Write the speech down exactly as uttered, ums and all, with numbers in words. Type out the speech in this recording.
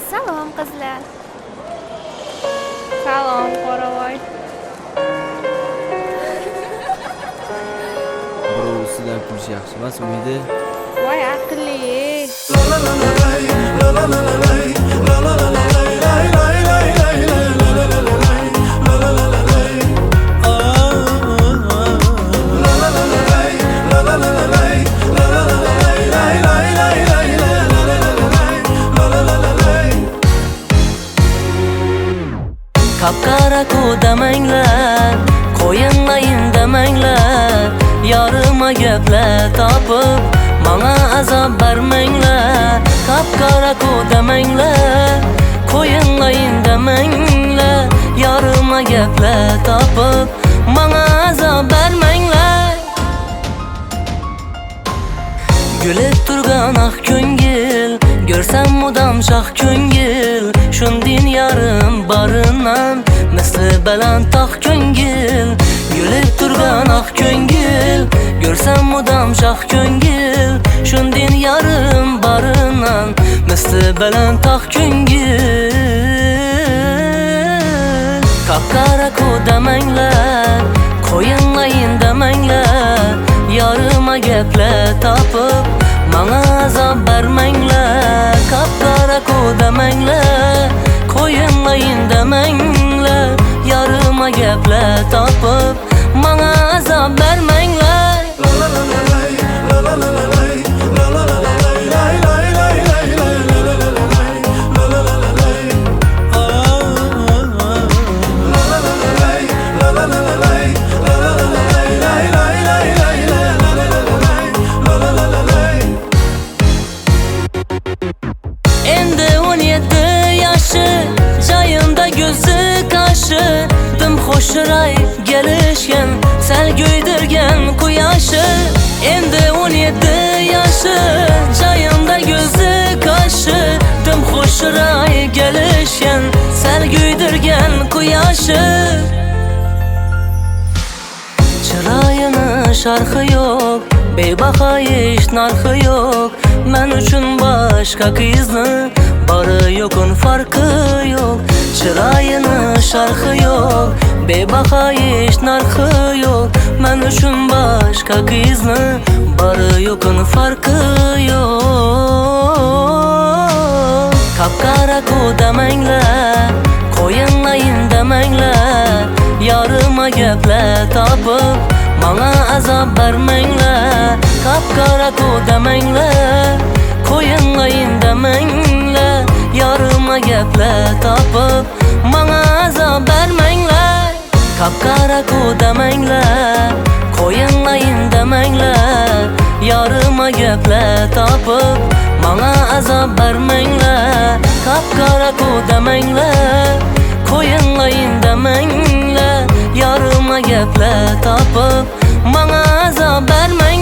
Salom qizlar. Salom qoravoy. Birovsidan kulish yaxshi emas, uyda. Voy aqlli. Kapkara demanglar, qo'yinlayin demanglar, yarıma gaplar topib manga azob bermanglar. Kapkara demanglar, qo'yinlayin demanglar, yarıma gaplar topib manga azob bermanglar. Gülüp turgan ah ko'ngil, görsem mudam şah ko'ngil, shundin yarım barınan misli baland tog' ko'ngil. Gülüp turgan ah ko'ngil, görsem mudam şah ko'ngil, shundin yarım barınan misli baland tog' ko'ngil. Kapkara demanglar, qo'yinlayin demanglar, yarıma gaplar topib manga azob bermanglar. Kapkara demanglar, qo'yinlayin demanglar, yarıma gaplar topib manga azob bermanglar. Endi on yetti yaşı, jayımda gözü kaşı, dim hoşray gelişken, sel güydürgen kuyaşı. Endi on yetti yaşı, jayımda gözü kaşı, dim hoşray gelişken, sel güydürgen kuyaşı. Çırayını şarkı yok, bebaha iş narxı yok, men uchun başka kızны barı yokun farkı yok. Çırayını şarkı yok, bebaha iş narxı yok, men uchun başka kızны barı yokun farkı yok. Kapkara demanglar, qo'yinlayin demanglar, yarıma gaplar topib manga azob bermanglar. Kapkara demanglar, qo'yinlayin demanglar, yarıma gaplar topib manga azob bermanglar. Kapkara demanglar, qo'yinlayin demanglar, yarıma gaplar topib manga azob bermanglar. Kapkara demanglar, qo'yinlayin demanglar, yarıma gaplar topib manga azob bermanglar.